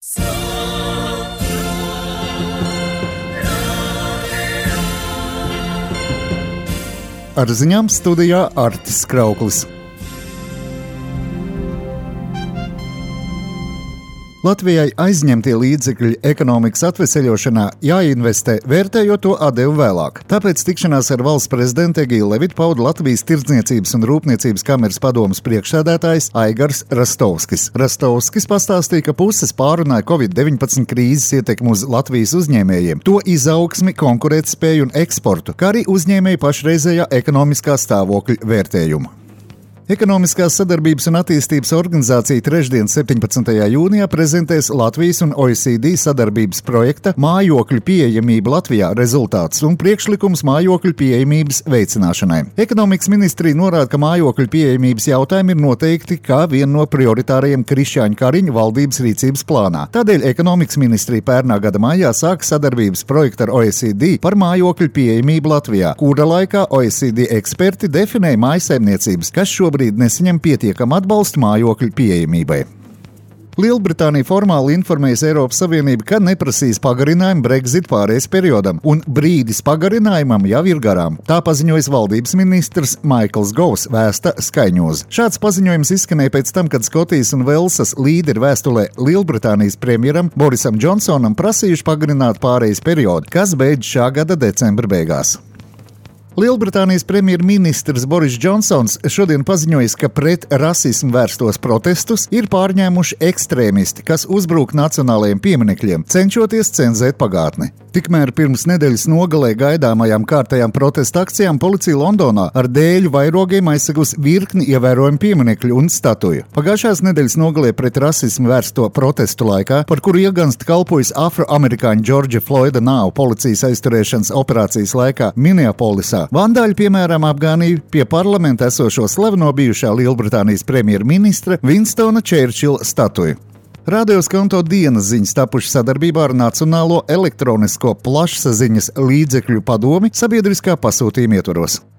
Ar ziņām studijā Artis Krauklis. Latvijai aizņemtie līdzekļi ekonomikas atveseļošanā jāinvestē, vērtējot to atdevu vēlāk. Tāpēc tikšanās ar valsts prezidentu Egīlu Levitu pauda Latvijas Tirdzniecības un Rūpniecības kameras padomes priekšsēdētājs Aigars Rastovskis. Rastovskis pastāstīja, ka puses pārunāja Covid-19 krīzes ietekmi uz Latvijas uzņēmējiem, to izaugsmi, konkurētspēju un eksportu, kā arī uzņēmēju pašreizējā ekonomiskā stāvokļa vērtējumu. Ekonomiskās sadarbības un attīstības organizācija trešdien 17. jūnijā prezentēs Latvijas un OECD sadarbības projekta mājokļu pieejamība Latvijā rezultātus un priekšlikums mājokļu pieejamības veicināšanai. Ekonomikas ministrija norāda, ka mājokļu pieejamības jautājumi ir noteikti kā viena no prioritārajiem Krišjāņa Kariņa valdības rīcības plānā. Tādēļ ekonomikas ministrija pērnā gada maijā sāka sadarbības projektu ar OECD par mājokļu pieejamību Latvijā, kura laikā OECD eksperti definēja mājsaimniecības, kas šobrīd nesaņem pietiekamu atbalstu mājokļu pieejamībai. Lielbritānija formāli informējas Eiropas Savienību, ka neprasīs pagarinājumu Brexit pārejas periodam, un brīdis pagarinājumam jau ir garām. Tā paziņojas valdības ministrs Maikls Govs, vēsta Sky News. Šāds paziņojums izskanēja pēc tam, kad Skotijas un Velsas līderi vēstulē Lielbritānijas premjeram Borisam Džonsonam prasījuši pagarināt pārejas periodu, kas beidz šā gada decembra beigās. Lielbritānijas premjerministrs Boris Džonsons šodien paziņojis, ka pret rasismu vērstos protestus ir pārņēmuši ekstrēmisti, kas uzbrūk nacionālajiem pieminekļiem, cenšoties cenzēt pagātni. Tikmēr pirms nedēļas nogalē gaidāmajām kārtējām protesta akcijām policija Londonā ar dēļu vairogiem aizsegus virkni ievērojumu pieminekļu un statuju. Pagājušās nedēļas nogalē pret rasismu vērsto protestu laikā, par kuru ieganstu kalpojas afroamerikāņu Džordža Floyda nāvu policijas aizturēšanas operācijas laikā Minneapolisā, vandāļi, piemēram, apgānīja pie parlamenta esošo slaveno bijušā Lielbritānijas premjerministra Winstona Čērčila statuju. Radio Skonto dienas ziņas tapušas sadarbībā ar Nacionālo elektronisko plašsaziņas līdzekļu padomi sabiedriskā pasūtījuma ietvaros.